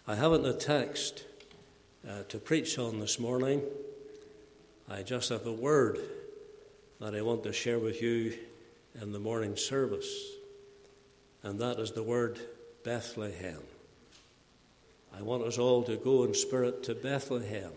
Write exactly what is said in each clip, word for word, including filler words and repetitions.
I haven't a text uh, to preach on this morning. I just have a word that I want to share with you in the morning service, and that is the word Bethlehem. I want us all to go in spirit to Bethlehem,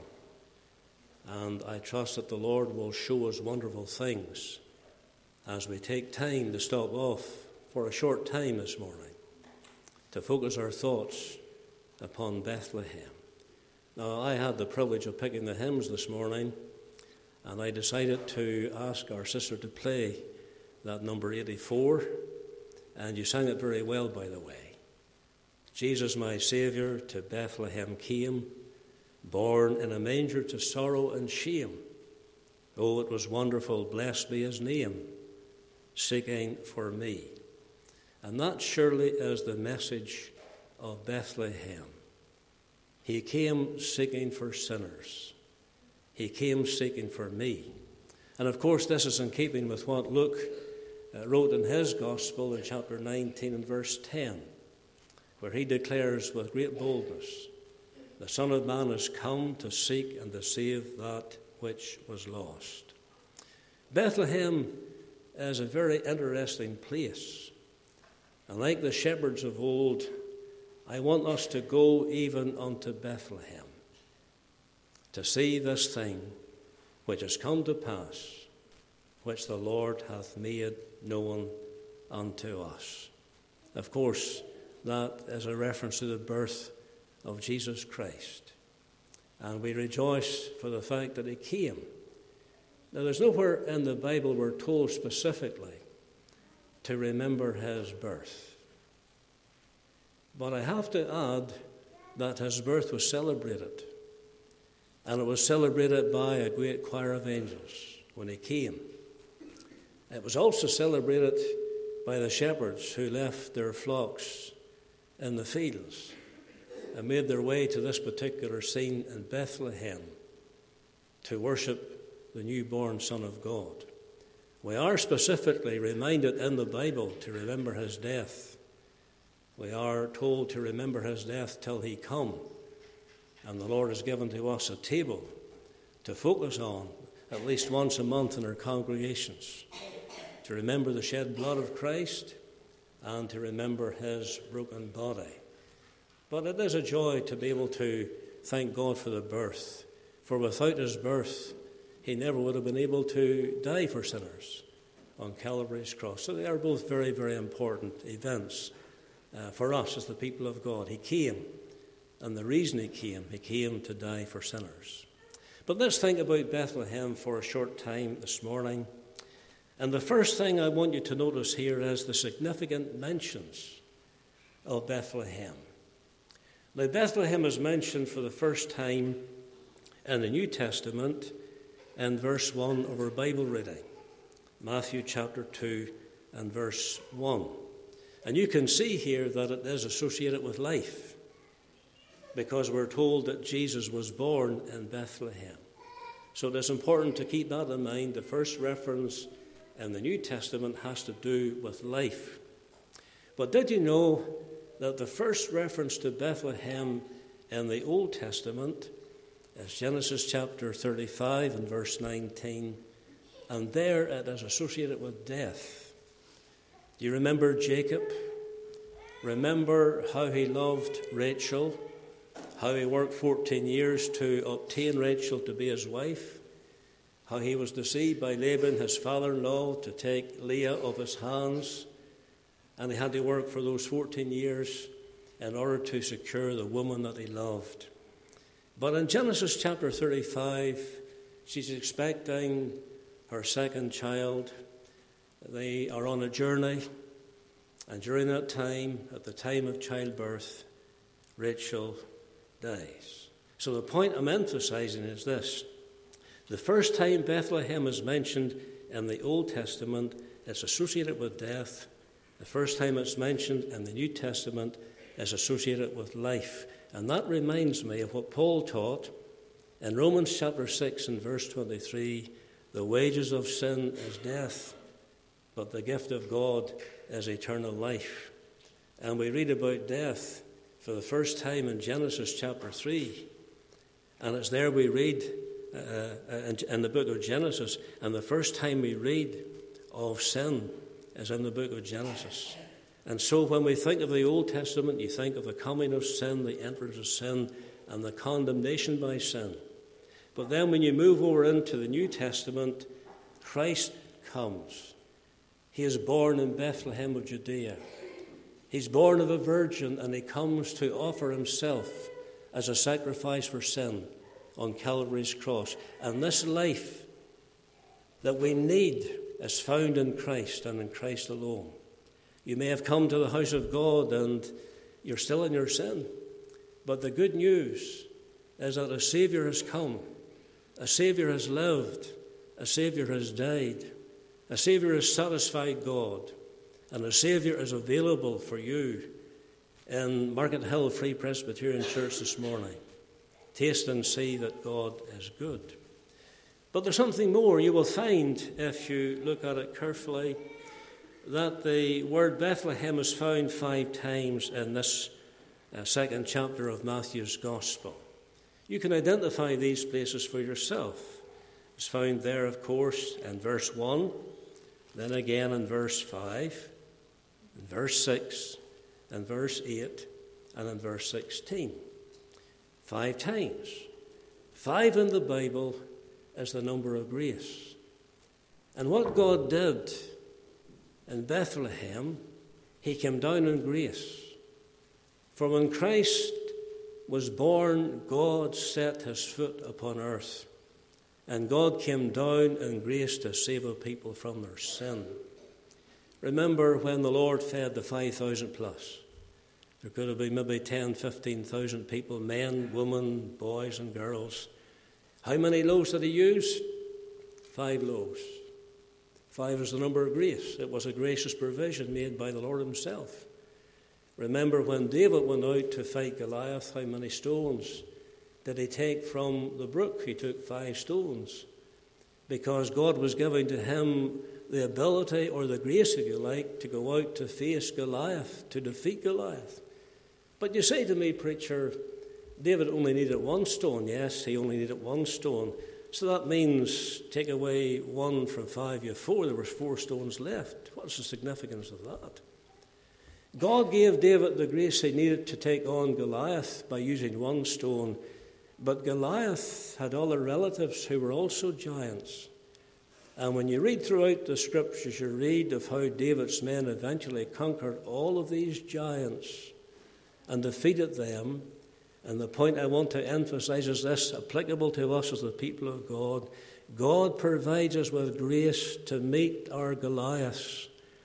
and I trust that the Lord will show us wonderful things as we take time to stop off for a short time this morning to focus our thoughts upon Bethlehem. Now, I had the privilege of picking the hymns this morning, and I decided to ask our sister to play that number eighty-four, and you sang it very well, by the way. Jesus, my Saviour, to Bethlehem came, born in a manger to sorrow and shame. Oh, it was wonderful, blessed be his name, seeking for me. And that surely is the message of Bethlehem. He came seeking for sinners. He came seeking for me. And of course, this is in keeping with what Luke uh, wrote in his gospel in chapter nineteen and verse ten, where he declares with great boldness, the Son of Man has come to seek and to save that which was lost. Bethlehem is a very interesting place. And like the shepherds of old, I want us to go even unto Bethlehem to see this thing which has come to pass, which the Lord hath made known unto us. Of course, that is a reference to the birth of Jesus Christ. And we rejoice for the fact that he came. Now, there's nowhere in the Bible we're told specifically to remember his birth. But I have to add that his birth was celebrated. And it was celebrated by a great choir of angels when he came. It was also celebrated by the shepherds who left their flocks in the fields and made their way to this particular scene in Bethlehem to worship the newborn Son of God. We are specifically reminded in the Bible to remember his death. We are told to remember his death till he come. And the Lord has given to us a table to focus on at least once a month in our congregations, to remember the shed blood of Christ and to remember his broken body. But it is a joy to be able to thank God for the birth, for without his birth, he never would have been able to die for sinners on Calvary's cross. So they are both very, very important events uh, for us as the people of God. He came, and the reason he came, he came to die for sinners. But let's think about Bethlehem for a short time this morning. And the first thing I want you to notice here is the significant mentions of Bethlehem. Now, Bethlehem is mentioned for the first time in the New Testament in verse one of our Bible reading, Matthew chapter two and verse one. And you can see here that it is associated with life, because we're told that Jesus was born in Bethlehem. So it is important to keep that in mind. The first reference in the New Testament has to do with life. But did you know that the first reference to Bethlehem in the Old Testament is Genesis chapter thirty-five and verse nineteen, and there it is associated with death. Do you remember Jacob? Remember how he loved Rachel, how he worked fourteen years to obtain Rachel to be his wife, how he was deceived by Laban, his father-in-law, to take Leah of his hands, and he had to work for those fourteen years in order to secure the woman that he loved. But in Genesis chapter thirty-five, she's expecting her second child. They are on a journey, and during that time, at the time of childbirth, Rachel dies. So the point I'm emphasizing is this. The first time Bethlehem is mentioned in the Old Testament, it's associated with death. The first time it's mentioned in the New Testament is associated with life. And that reminds me of what Paul taught in Romans chapter six and verse twenty-three. The wages of sin is death, but the gift of God is eternal life. And we read about death for the first time in Genesis chapter three. And it's there we read uh, in, in the book of Genesis. And the first time we read of sin is in the book of Genesis. And so when we think of the Old Testament, you think of the coming of sin, the entrance of sin, and the condemnation by sin. But then when you move over into the New Testament, Christ comes. He is born in Bethlehem of Judea. He's born of a virgin, and he comes to offer himself as a sacrifice for sin on Calvary's cross. And this life that we need is found in Christ and in Christ alone. You may have come to the house of God and you're still in your sin. But the good news is that a Saviour has come. A Saviour has lived. A Saviour has died. A Saviour has satisfied God. And a Saviour is available for you in Market Hill Free Presbyterian Church this morning. Taste and see that God is good. But there's something more. You will find, if you look at it carefully, that the word Bethlehem is found five times in this uh, second chapter of Matthew's Gospel. You can identify these places for yourself. It's found there, of course, in verse one, then again in verse five, in verse six, in verse eight, and in verse sixteen. Five times. Five in the Bible is the number of grace. And what God did in Bethlehem, he came down in grace. For when Christ was born, God set his foot upon earth. And God came down in grace to save a people from their sin. Remember when the Lord fed the five thousand plus. There could have been maybe ten, fifteen thousand people, men, women, boys and girls. How many loaves did he use? Five loaves. Five is the number of grace. It was a gracious provision made by the Lord himself. Remember when David went out to fight Goliath, how many stones did he take from the brook? He took five stones. Because God was giving to him the ability, or the grace if you like, to go out to face Goliath, to defeat Goliath. But you say to me, preacher, David only needed one stone. Yes, he only needed one stone. So that means take away one from five, you have four. There was four stones left. What's the significance of that? God gave David the grace he needed to take on Goliath by using one stone. But Goliath had other relatives who were also giants. And when you read throughout the scriptures, you read of how David's men eventually conquered all of these giants and defeated them. And the point I want to emphasize is this, applicable to us as the people of God. God provides us with grace to meet our Goliaths.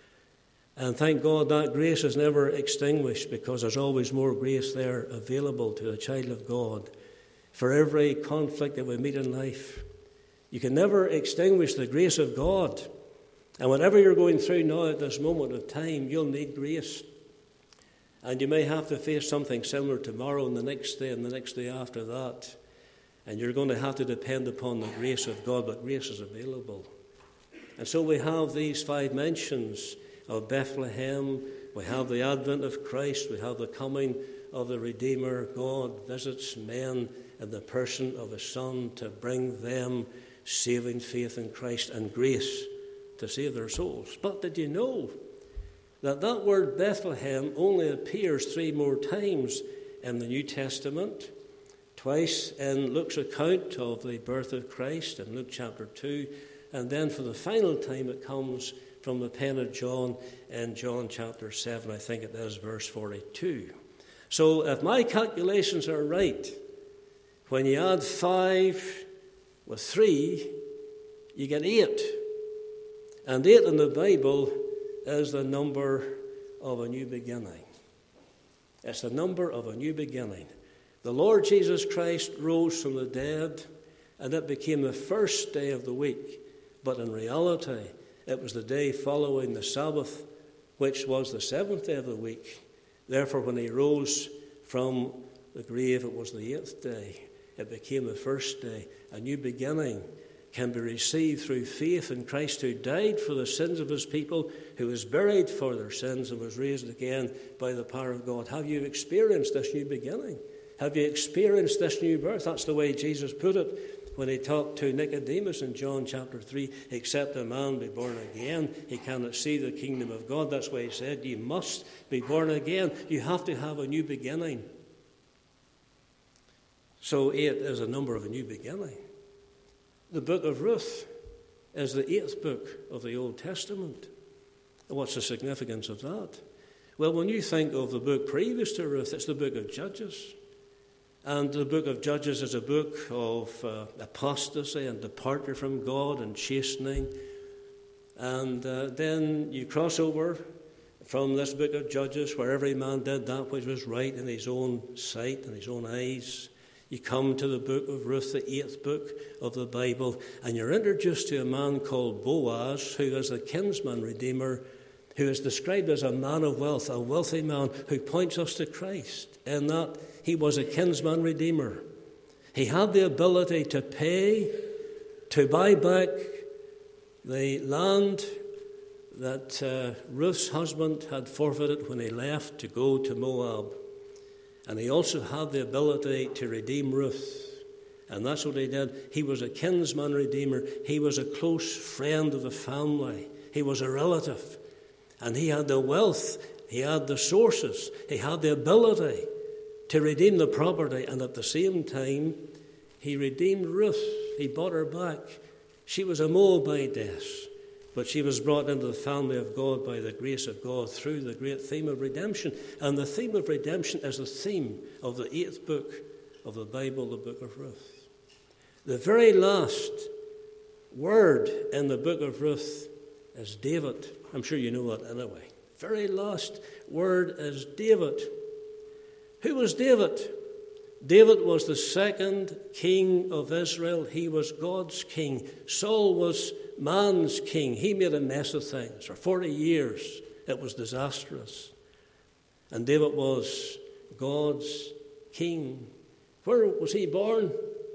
And thank God that grace is never extinguished, because there's always more grace there available to a child of God for every conflict that we meet in life. You can never extinguish the grace of God. And whatever you're going through now at this moment of time, you'll need grace. And you may have to face something similar tomorrow and the next day and the next day after that. And you're going to have to depend upon the grace of God, but grace is available. And so we have these five mentions of Bethlehem. We have the advent of Christ. We have the coming of the Redeemer. God visits men in the person of his Son to bring them saving faith in Christ and grace to save their souls. But did you know that that word Bethlehem only appears three more times in the New Testament? Twice in Luke's account of the birth of Christ in Luke chapter two, and then for the final time it comes from the pen of John in John chapter seven, I think it is, verse forty-two. So if my calculations are right, when you add five with three, you get eight. And eight in the Bible is the number of a new beginning. It's the number of a new beginning. The Lord Jesus Christ rose from the dead, and it became the first day of the week. But in reality, it was the day following the Sabbath, which was the seventh day of the week. Therefore, when he rose from the grave, it was the eighth day. It became the first day. A new beginning can be received through faith in Christ, who died for the sins of his people, who was buried for their sins and was raised again by the power of God. Have you experienced this new beginning? Have you experienced this new birth? That's the way Jesus put it when he talked to Nicodemus in John chapter three. Except a man be born again, he cannot see the kingdom of God. That's why he said, you must be born again. You have to have a new beginning. So eight is a number of a new beginning. The book of Ruth is the eighth book of the Old Testament. What's the significance of that? Well, when you think of the book previous to Ruth, it's the book of Judges. And the book of Judges is a book of uh, apostasy and departure from God and chastening. And uh, then you cross over from this book of Judges, where every man did that which was right in his own sight and his own eyes. You come to the book of Ruth, the eighth book of the Bible, and you're introduced to a man called Boaz, who is the kinsman redeemer, who is described as a man of wealth, a wealthy man who points us to Christ, in that he was a kinsman redeemer. He had the ability to pay, to buy back the land that uh, Ruth's husband had forfeited when he left to go to Moab. And he also had the ability to redeem Ruth. And that's what he did. He was a kinsman redeemer. He was a close friend of the family. He was a relative. And he had the wealth. He had the sources. He had the ability to redeem the property. And at the same time, he redeemed Ruth. He bought her back. She was a Moabitess, but she was brought into the family of God by the grace of God through the great theme of redemption. And the theme of redemption is the theme of the eighth book of the Bible, the book of Ruth. The very last word in the book of Ruth is David. I'm sure you know that anyway. Very last word is David. Who was David? David was the second king of Israel. He was God's king. Saul was man's king. He made a mess of things. For forty years, it was disastrous. And David was God's king. Where was he born?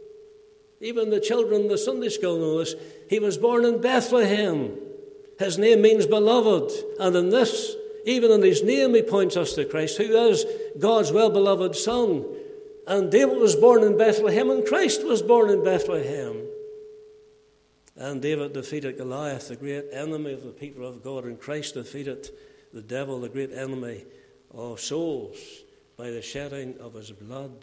Even the children in the Sunday school know this. He was born in Bethlehem. His name means beloved. And in this, even in his name, he points us to Christ, who is God's well-beloved Son. And David was born in Bethlehem, and Christ was born in Bethlehem. And David defeated Goliath, the great enemy of the people of God, and Christ defeated the devil, the great enemy of souls, by the shedding of his blood.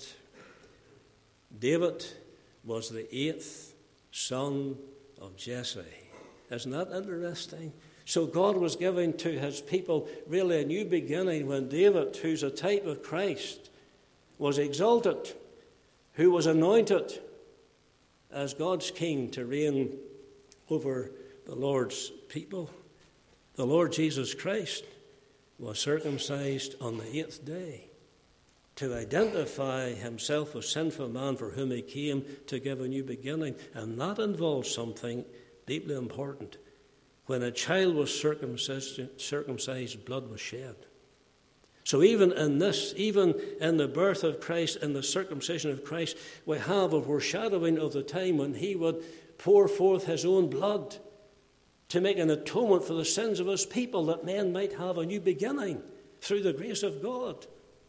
David was the eighth son of Jesse. Isn't that interesting? So God was giving to his people really a new beginning when David, who's a type of Christ, was exalted, who was anointed as God's king to reign over the Lord's people. The Lord Jesus Christ was circumcised on the eighth day to identify himself as sinful man for whom he came to give a new beginning. And that involves something deeply important. When a child was circumcised, circumcised, blood was shed. So even in this, even in the birth of Christ, in the circumcision of Christ, we have a foreshadowing of the time when he would pour forth his own blood to make an atonement for the sins of his people, that men might have a new beginning through the grace of God.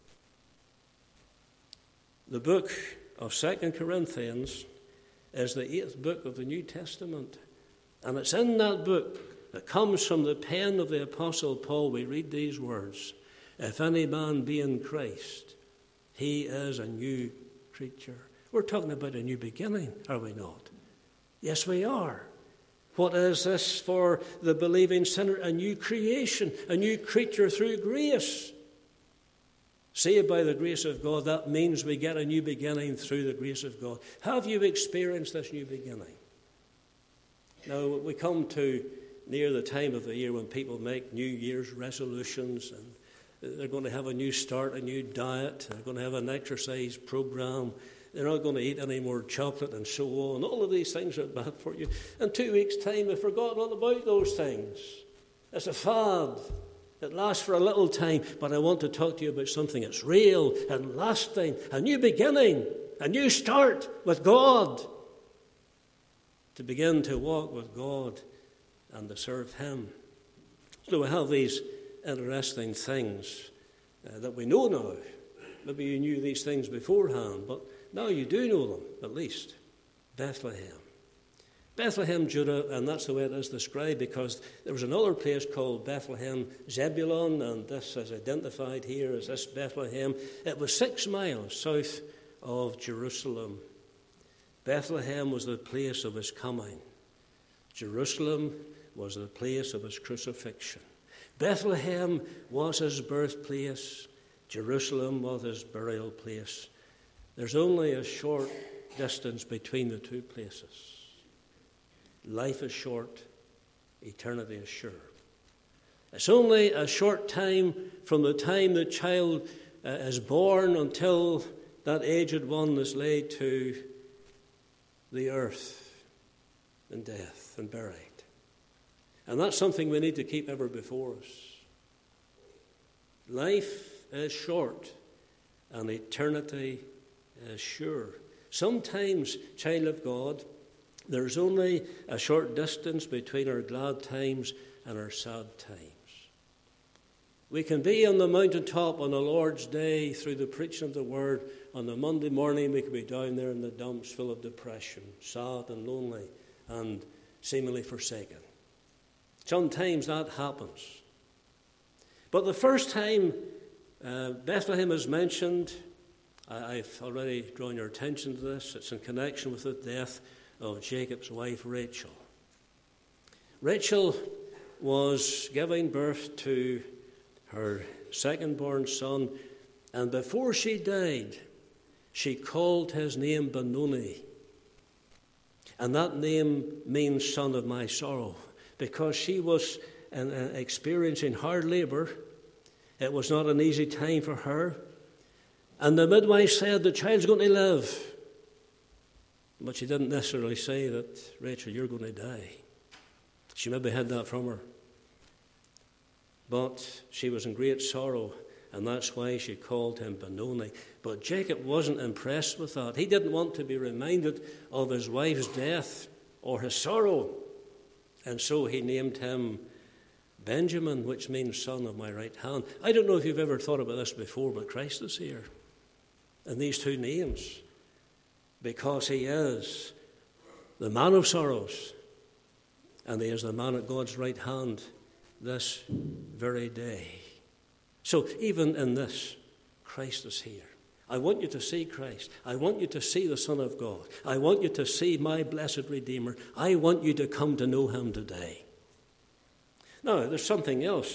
The book of Second Corinthians is the eighth book of the New Testament. And it's in that book that comes from the pen of the Apostle Paul, we read these words: if any man be in Christ, he is a new creature. We're talking about a new beginning, are we not? Yes, we are. What is this for the believing sinner? A new creation, a new creature through grace. Saved by the grace of God, that means we get a new beginning through the grace of God. Have you experienced this new beginning? Now, we come to near the time of the year when people make New Year's resolutions, and they're going to have a new start, a new diet. They're going to have an exercise program. They're not going to eat any more chocolate and so on. All of these things are bad for you. In two weeks' time, they've forgotten all about those things. It's a fad. It lasts for a little time, but I want to talk to you about something that's real and lasting, a new beginning, a new start with God. to begin to walk with God and to serve him. So we have these interesting things uh, that we know now. Maybe you knew these things beforehand, but now you do know them, at least. Bethlehem. Bethlehem, Judah, and that's the way it is described, because there was another place called Bethlehem, Zebulun, and this is identified here as this Bethlehem. It was six miles south of Jerusalem. Bethlehem was the place of his coming. Jerusalem was the place of his crucifixion. Bethlehem was his birthplace. Jerusalem was his burial place. There's only a short distance between the two places. Life is short, eternity is sure. It's only a short time from the time the child uh, is born until that aged one is laid to the earth and death and buried. And that's something we need to keep ever before us. Life is short and eternity is sure. Sometimes, child of God, there's only a short distance between our glad times and our sad times. We can be on the mountaintop on the Lord's day through the preaching of the word. On the Monday morning, we can be down there in the dumps full of depression, sad and lonely and seemingly forsaken. Sometimes that happens. But the first time uh, Bethlehem is mentioned, I, I've already drawn your attention to this. It's in connection with the death of Jacob's wife, Rachel. Rachel was giving birth to her second-born son, and before she died, she called his name Benoni. And that name means son of my sorrow, because she was uh, experiencing hard labour. It was not an easy time for her. And the midwife said, the child's going to live. But she didn't necessarily say that, Rachel, you're going to die. She maybe had that from her. But she was in great sorrow, and that's why she called him Benoni. But Jacob wasn't impressed with that. He didn't want to be reminded of his wife's death or his sorrow. And so he named him Benjamin, which means son of my right hand. I don't know if you've ever thought about this before, but Christ is here in these two names, because he is the man of sorrows, and he is the man at God's right hand this very day. So even in this, Christ is here. I want you to see Christ. I want you to see the Son of God. I want you to see my blessed Redeemer. I want you to come to know him today. Now, there's something else.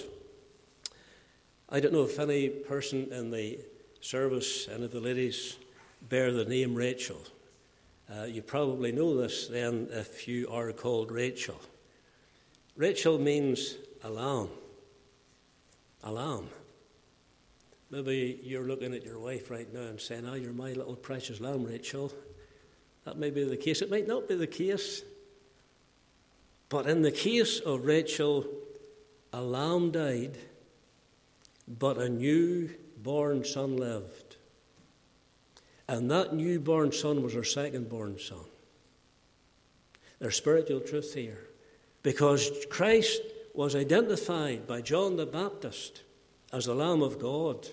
I don't know if any person in the service, any of the ladies, bear the name Rachel. Uh, you probably know this then if you are called Rachel. Rachel means a lamb. A lamb. Maybe you're looking at your wife right now and saying, oh, you're my little precious lamb, Rachel. That may be the case. It might not be the case. But in the case of Rachel, a lamb died, but a newborn son lived. And that newborn son was her second-born son. There's spiritual truth here. Because Christ was identified by John the Baptist as the Lamb of God.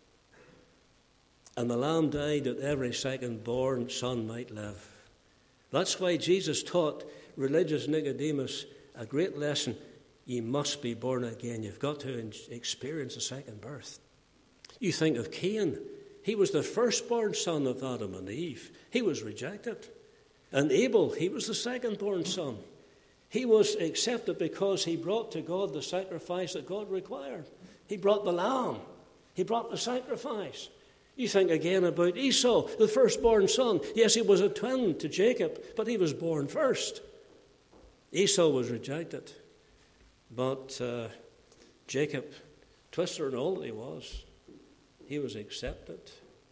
And the Lamb died that every second-born son might live. That's why Jesus taught religious Nicodemus a great lesson. You must be born again. You've got to experience a second birth. You think of Cain. He was the firstborn son of Adam and Eve. He was rejected. And Abel, he was the second-born son. He was accepted because he brought to God the sacrifice that God required. He brought the lamb. He brought the sacrifice. You think again about Esau, the firstborn son. Yes, he was a twin to Jacob, but he was born first. Esau was rejected. But uh, Jacob, twister and all that he was, he was accepted.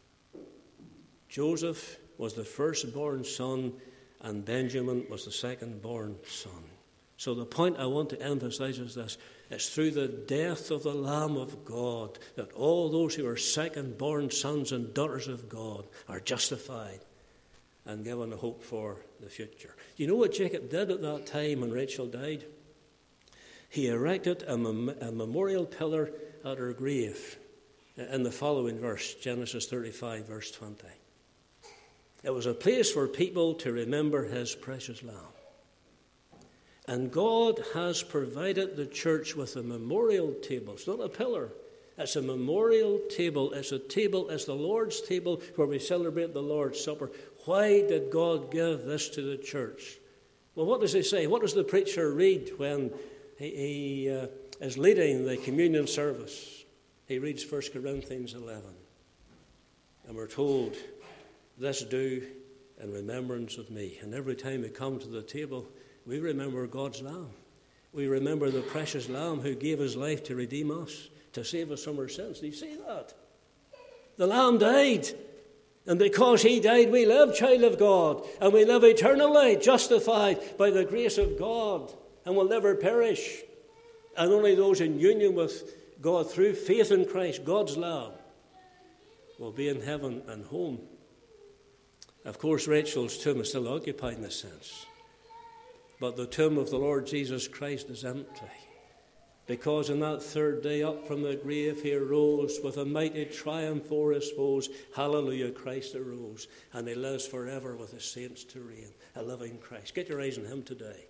Joseph was the firstborn son, and Benjamin was the second-born son. So the point I want to emphasize is this. It's through the death of the Lamb of God that all those who are second-born sons and daughters of God are justified and given a hope for the future. Do you know what Jacob did at that time when Rachel died? He erected a, mem- a memorial pillar at her grave in the following verse, Genesis thirty-five, verse twenty. It was a place for people to remember his precious lamb. And God has provided the church with a memorial table. It's not a pillar. It's a memorial table. It's a table. It's the Lord's table where we celebrate the Lord's Supper. Why did God give this to the church? Well, what does he say? What does the preacher read when he, he uh, is leading the communion service? He reads First Corinthians eleven. And we're told, this do in remembrance of me. And every time we come to the table, we remember God's Lamb. We remember the precious Lamb who gave his life to redeem us, to save us from our sins. Do you see that? The Lamb died. And because he died, we live, child of God. And we live eternally, justified by the grace of God. And will never perish. And only those in union with God through faith in Christ, God's Lamb, will be in heaven and home. Of course, Rachel's tomb is still occupied in a sense. But the tomb of the Lord Jesus Christ is empty. Because on that third day up from the grave he arose with a mighty triumph over his foes. Hallelujah, Christ arose. And he lives forever with the saints to reign. A living Christ. Get your eyes on him today.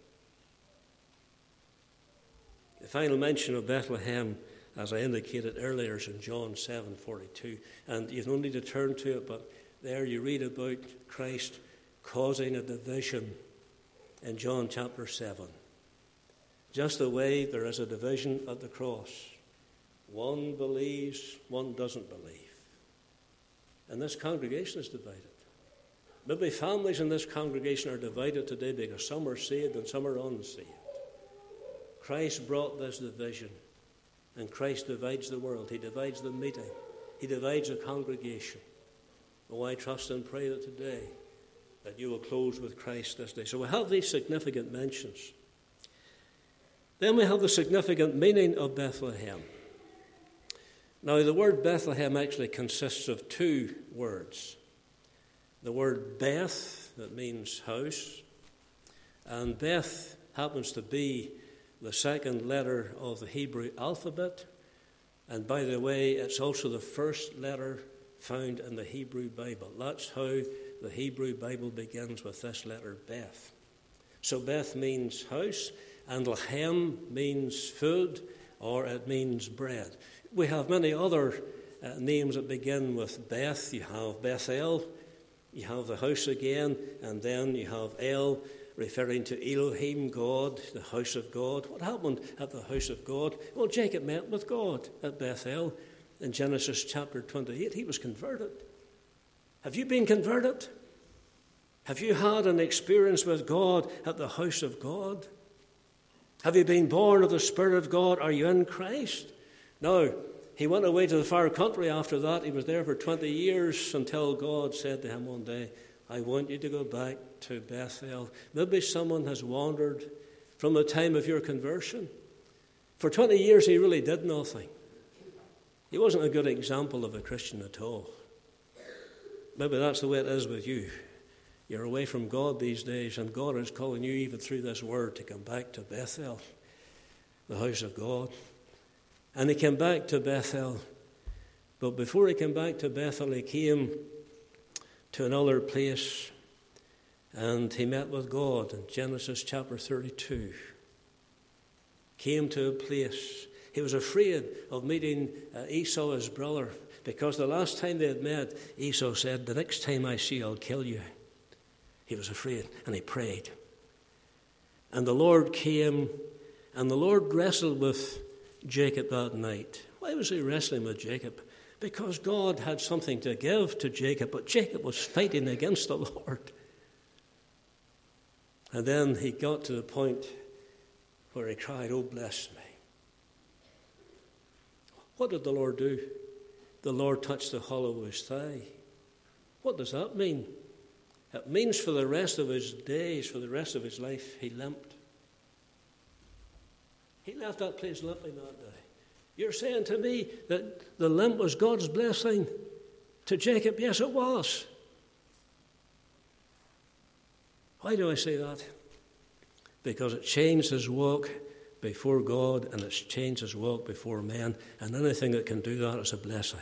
The final mention of Bethlehem, as I indicated earlier, is in John seven forty-two. And you don't need to turn to it, but there you read about Christ causing a division in John chapter seven. Just the way there is a division at the cross. One believes, one doesn't believe. And this congregation is divided. Maybe families in this congregation are divided today because some are saved and some are unsaved. Christ brought this division. And Christ divides the world. He divides the meeting. He divides a congregation. Oh, I trust and pray that today that you will close with Christ this day. So we have these significant mentions. Then we have the significant meaning of Bethlehem. Now, the word Bethlehem actually consists of two words. The word Beth, that means house, and Beth happens to be the second letter of the Hebrew alphabet. And by the way, it's also the first letter found in the Hebrew Bible. That's how the Hebrew Bible begins, with this letter Beth. So Beth means house, and Lahem means food, or it means bread. We have many other uh, names that begin with Beth. You have Bethel, you have the house again, and then you have El, referring to Elohim, God, the house of God. What happened at the house of God? Well, Jacob met with God at Bethel in Genesis chapter twenty-eight. He was converted. Have you been converted? Have you had an experience with God at the house of God? Have you been born of the Spirit of God? Are you in Christ? No. He went away to the far country after that. He was there for twenty years until God said to him one day, I want you to go back to Bethel. Maybe someone has wandered from the time of your conversion. For twenty years he really did nothing. He wasn't a good example of a Christian at all. Maybe that's the way it is with you. You're away from God these days, and God is calling you even through this word to come back to Bethel, the house of God. And he came back to Bethel. But before he came back to Bethel, he came to another place, and he met with God in Genesis chapter thirty-two. Came to a place. He was afraid of meeting uh, Esau, his brother, because the last time they had met, Esau said, the next time I see you, I'll kill you. He was afraid, and he prayed. And the Lord came, and the Lord wrestled with Jacob that night. Why was he wrestling with Jacob? Because God had something to give to Jacob, but Jacob was fighting against the Lord. And then he got to the point where he cried, oh, bless me. What did the Lord do? The Lord touched the hollow of his thigh. What does that mean? It means for the rest of his days, for the rest of his life, he limped. He left that place limping that day. You're saying to me that the limp was God's blessing to Jacob? Yes, it was. Why do I say that? Because it changed his walk before God, and it's changed his walk before men, and anything that can do that is a blessing.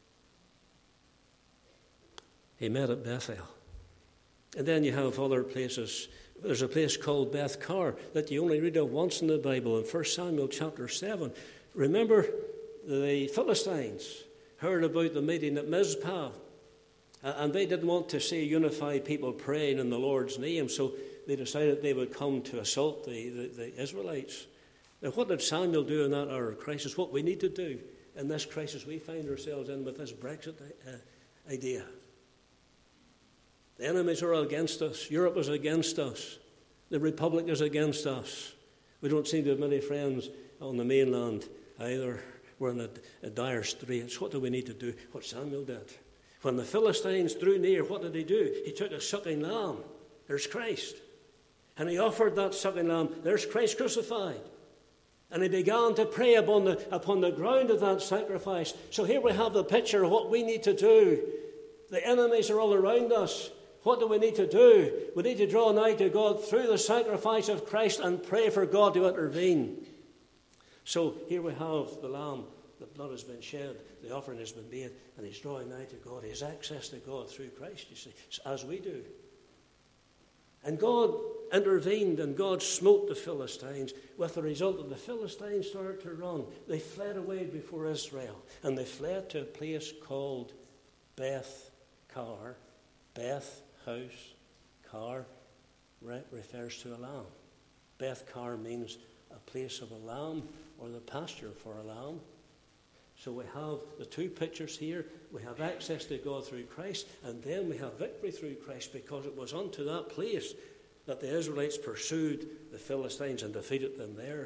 He met at Bethel. And then you have other places. There's a place called Beth-Car that you only read of once in the Bible in First Samuel chapter seven. Remember, the Philistines heard about the meeting at Mizpah, and they didn't want to see unified people praying in the Lord's name, so they decided they would come to assault the, the, the Israelites. Now, what did Samuel do in that hour of crisis? What we need to do in this crisis we find ourselves in with this Brexit uh, idea. The enemies are against us. Europe is against us. The Republic is against us. We don't seem to have many friends on the mainland either. We're in a, a dire straits. What do we need to do? What Samuel did. When the Philistines drew near, what did he do? He took a sucking lamb. There's Christ. And he offered that sucking lamb. There's Christ crucified. And he began to pray upon the, upon the ground of that sacrifice. So here we have the picture of what we need to do. The enemies are all around us. What do we need to do? We need to draw nigh to God through the sacrifice of Christ and pray for God to intervene. So here we have the lamb. The blood has been shed. The offering has been made. And he's drawing nigh to God. He has access to God through Christ, you see, as we do. And God intervened, and God smote the Philistines, with the result that the Philistines started to run. They fled away before Israel, and they fled to a place called Beth-Car. Beth, house, Car refers to a lamb. Beth-Car means a place of a lamb, or the pasture for a lamb. So we have the two pictures here. We have access to God through Christ, and then we have victory through Christ, because it was unto that place that the Israelites pursued the Philistines and defeated them there.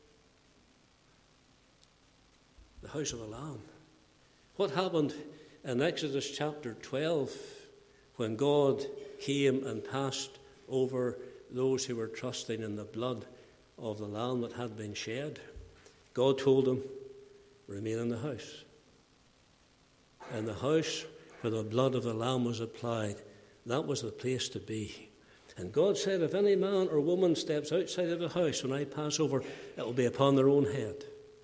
The house of the Lamb. What happened in Exodus chapter twelve when God came and passed over those who were trusting in the blood of the Lamb that had been shed? God told them, remain in the house. In the house where the blood of the Lamb was applied, that was the place to be. And God said, if any man or woman steps outside of the house when I pass over, it will be upon their own head.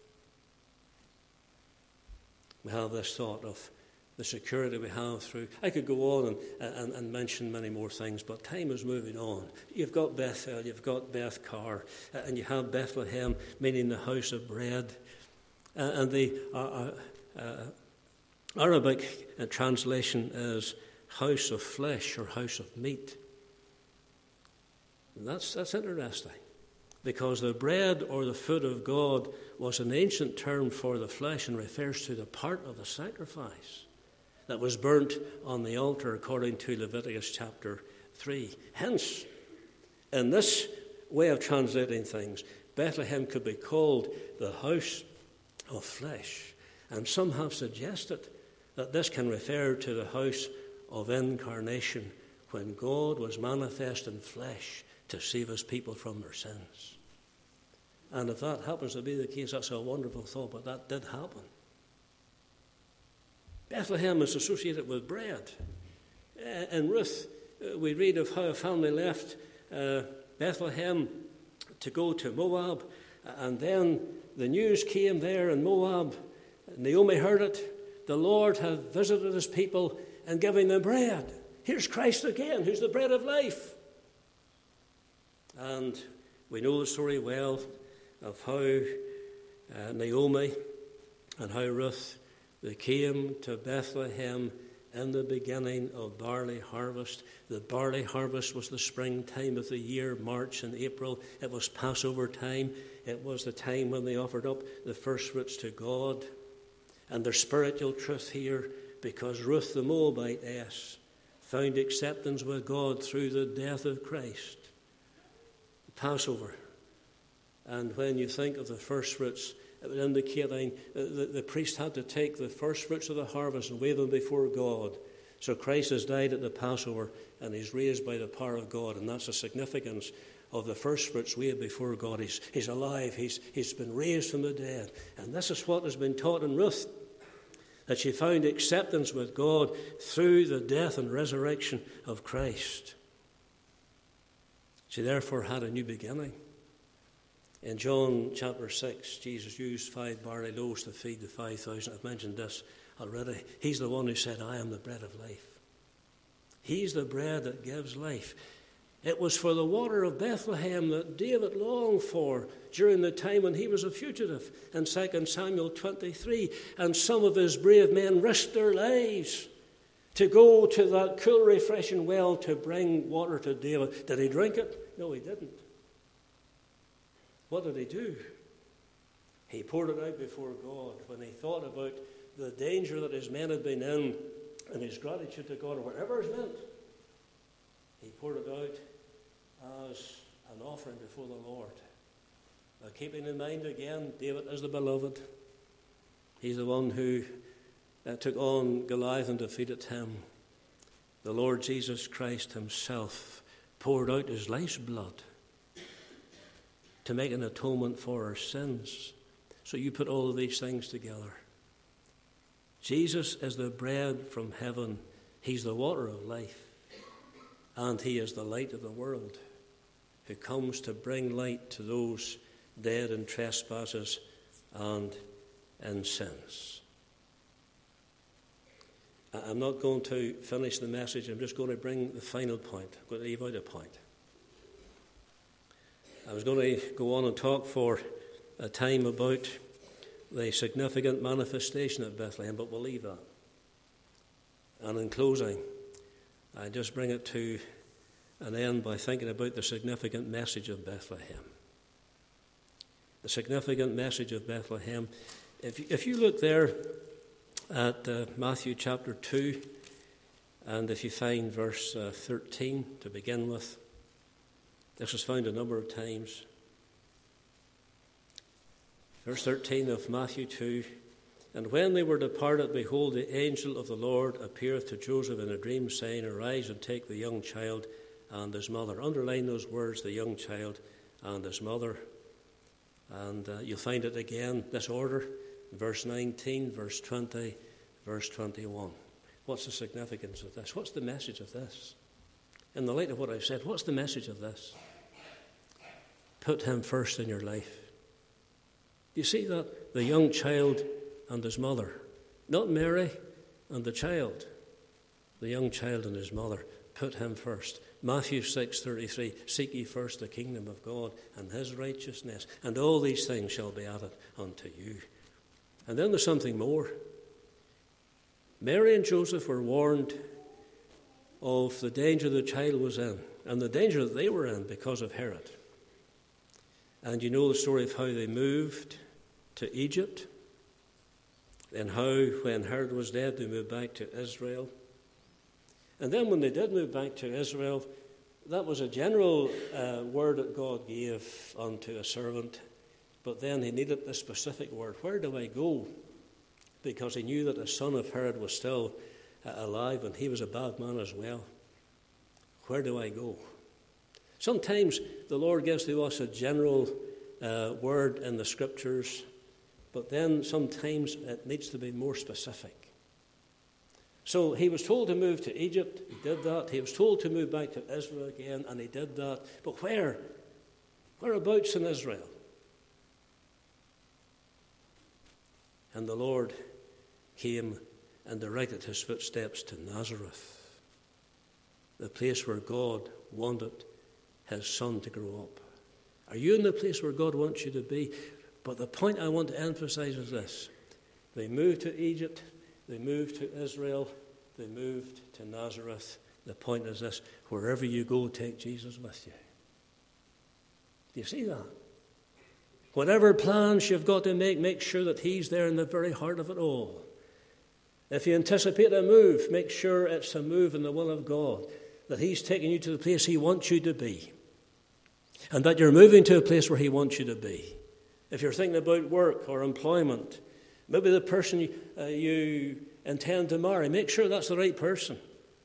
We have this thought of the security we have through. I could go on and, and, and mention many more things, but time is moving on. You've got Bethel, you've got Beth-Car, and you have Bethlehem, meaning the house of bread. Uh, and the uh, uh, Arabic uh, translation is house of flesh or house of meat. And that's, that's interesting, because the bread or the food of God was an ancient term for the flesh and refers to the part of the sacrifice that was burnt on the altar according to Leviticus chapter three. Hence, in this way of translating things, Bethlehem could be called the house of flesh. And some have suggested that this can refer to the house of incarnation, when God was manifest in flesh to save his people from their sins. And if that happens to be the case, that's a wonderful thought, but that did happen. Bethlehem is associated with bread. In Ruth, we read of how a family left uh, Bethlehem to go to Moab, and then the news came there in Moab. Naomi heard it. The Lord had visited his people and given them bread. Here's Christ again, who's the bread of life. And we know the story well of how uh, Naomi and how Ruth, they came to Bethlehem in the beginning of barley harvest. The barley harvest was the springtime of the year, March and April. It was Passover time. It was the time when they offered up the first fruits to God. And there's spiritual truth here, because Ruth the Moabitess found acceptance with God through the death of Christ. Passover. And when you think of the first fruits, it was indicating the, the priest had to take the first fruits of the harvest and wave them before God. So Christ has died at the Passover, and he's raised by the power of God, and that's the significance of the first fruits waved before God. He's, he's alive. He's, he's been raised from the dead. And this is what has been taught in Ruth, that she found acceptance with God through the death and resurrection of Christ. She therefore had a new beginning. In John chapter six, Jesus used five barley loaves to feed the five thousand. I've mentioned this already. He's the one who said, I am the bread of life. He's the bread that gives life. It was for the water of Bethlehem that David longed for during the time when he was a fugitive in Second Samuel twenty-three. And some of his brave men risked their lives to go to that cool, refreshing well to bring water to David. Did he drink it? No, he didn't. What did he do? He poured it out before God when he thought about the danger that his men had been in and his gratitude to God, or whatever it meant. He poured it out as an offering before the Lord. Now, keeping in mind again, David is the beloved. He's the one who uh, took on Goliath and defeated him. The Lord Jesus Christ himself poured out his life's blood to make an atonement for our sins. So you put all of these things together. Jesus is the bread from heaven. He's the water of life. And he is the light of the world, who comes to bring light to those dead in trespasses and in sins. I'm not going to finish the message. I'm just going to bring the final point. I'm going to leave out a point. I was going to go on and talk for a time about the significant manifestation at Bethlehem, but we'll leave that. And in closing, I just bring it to an end by thinking about the significant message of Bethlehem. The significant message of Bethlehem. If you, if you look there at uh, Matthew chapter two, and if you find verse uh, thirteen to begin with, this is found a number of times. Verse thirteen of Matthew two, and when they were departed, behold, the angel of the Lord appeareth to Joseph in a dream, saying, Arise and take the young child and his mother. Underline those words, the young child and his mother. And uh, you'll find it again, this order, verse nineteen, verse twenty, verse twenty-one. What's the significance of this? What's the message of this? In the light of what I've said, what's the message of this? Put him first in your life. You see that? The young child and his mother. Not Mary and the child. The young child and his mother. Put him first. Matthew six thirty-three, seek ye first the kingdom of God and his righteousness, and all these things shall be added unto you. And then there's something more. Mary and Joseph were warned of the danger the child was in, and the danger that they were in because of Herod. And you know the story of how they moved to Egypt, and how when Herod was dead they moved back to Israel. And then when they did move back to Israel, that was a general uh, word that God gave unto a servant, but then he needed the specific word. Where do I go? Because he knew that the son of Herod was still uh, alive, and he was a bad man as well. Where do I go? Sometimes the Lord gives to us a general uh, word in the Scriptures, but then sometimes it needs to be more specific. So he was told to move to Egypt, he did that. He was told to move back to Israel again, and he did that. But where? Whereabouts in Israel? And the Lord came and directed his footsteps to Nazareth, the place where God wanted his son to grow up. Are you in the place where God wants you to be? But the point I want to emphasize is this. They moved to Egypt, they moved to Israel, they moved to Nazareth. The point is this, wherever you go, take Jesus with you. Do you see that? Whatever plans you've got to make, make sure that he's there in the very heart of it all. If you anticipate a move, make sure it's a move in the will of God, that he's taking you to the place he wants you to be, and that you're moving to a place where he wants you to be. If you're thinking about work or employment, maybe the person you, uh, you intend to marry, make sure that's the right person.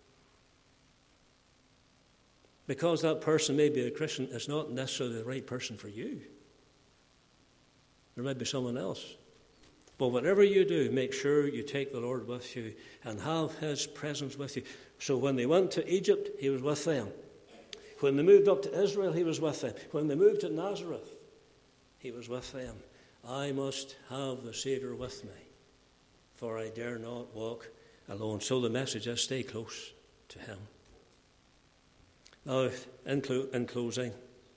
Because that person may be a Christian, it's not necessarily the right person for you. There might be someone else. But whatever you do, make sure you take the Lord with you and have his presence with you. So when they went to Egypt, he was with them. When they moved up to Israel, he was with them. When they moved to Nazareth, he was with them. I must have the Saviour with me, for I dare not walk alone. So the message is, stay close to him. Now, in, clo- in closing,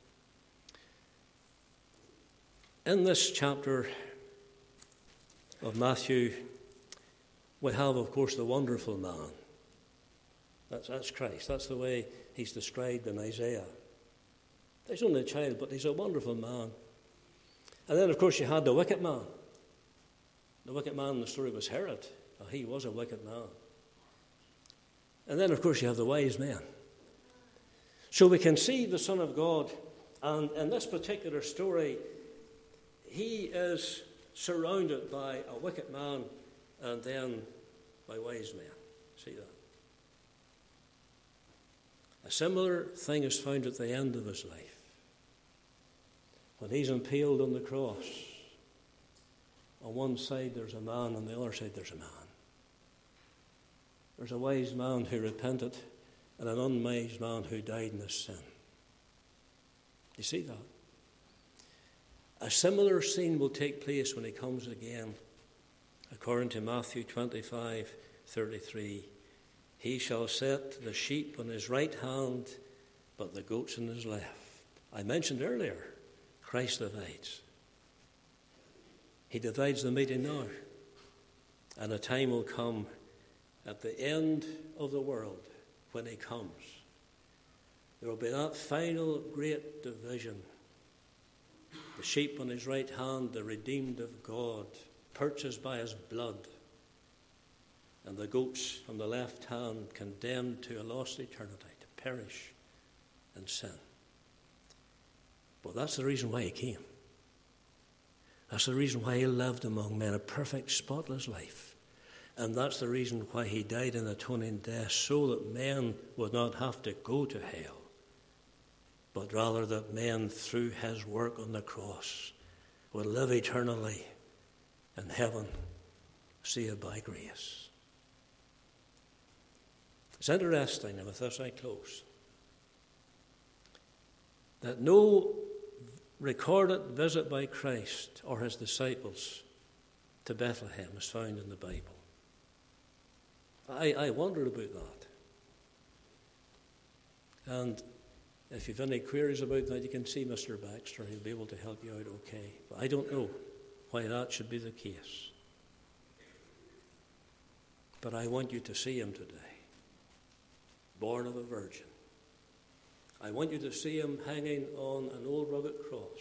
in this chapter of Matthew, we have, of course, the wonderful man. That's, that's Christ. That's the way he's described in Isaiah. He's only a child, but he's a wonderful man. And then, of course, you had the wicked man. The wicked man in the story was Herod. Well, he was a wicked man. And then, of course, you have the wise men. So we can see the Son of God, and in this particular story, he is surrounded by a wicked man and then by wise men. See that? A similar thing is found at the end of his life. When he's impaled on the cross, on one side there's a man, on the other side there's a man. There's a wise man who repented and an unwise man who died in his sin. You see that? A similar scene will take place when he comes again. According to Matthew twenty-five thirty-three, he shall set the sheep on his right hand, but the goats on his left. I mentioned earlier, Christ divides. He divides the meeting now. And a time will come at the end of the world when he comes. There will be that final great division. The sheep on his right hand, the redeemed of God, purchased by his blood. And the goats on the left hand, condemned to a lost eternity, to perish in sin. But that's the reason why he came. That's the reason why he lived among men, a perfect, spotless life. And that's the reason why he died an atoning death, so that men would not have to go to hell, but rather that men, through his work on the cross, would live eternally in heaven, saved by grace. It's interesting, and with this I close, that no recorded visit by Christ or his disciples to Bethlehem is found in the Bible. I, I wondered about that. And if you've any queries about that, you can see Mister Baxter. He'll be able to help you out okay. But I don't know why that should be the case. But I want you to see him today, born of a virgin. I want you to see him hanging on an old rugged cross.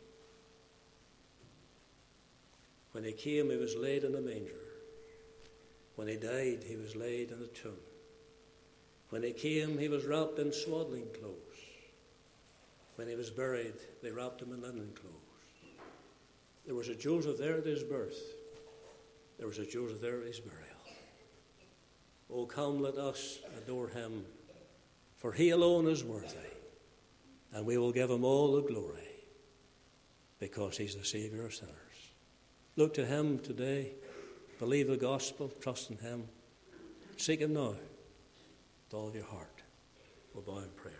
When he came, he was laid in a manger. When he died, he was laid in a tomb. When he came, he was wrapped in swaddling clothes. When he was buried, they wrapped him in linen clothes. There was a Joseph there at his birth. There was a Joseph there at his burial. Oh, come, let us adore him, for he alone is worthy, and we will give him all the glory, because he's the Saviour of sinners. Look to him today, believe the gospel, trust in him, seek him now with all of your heart. We'll bow in prayer.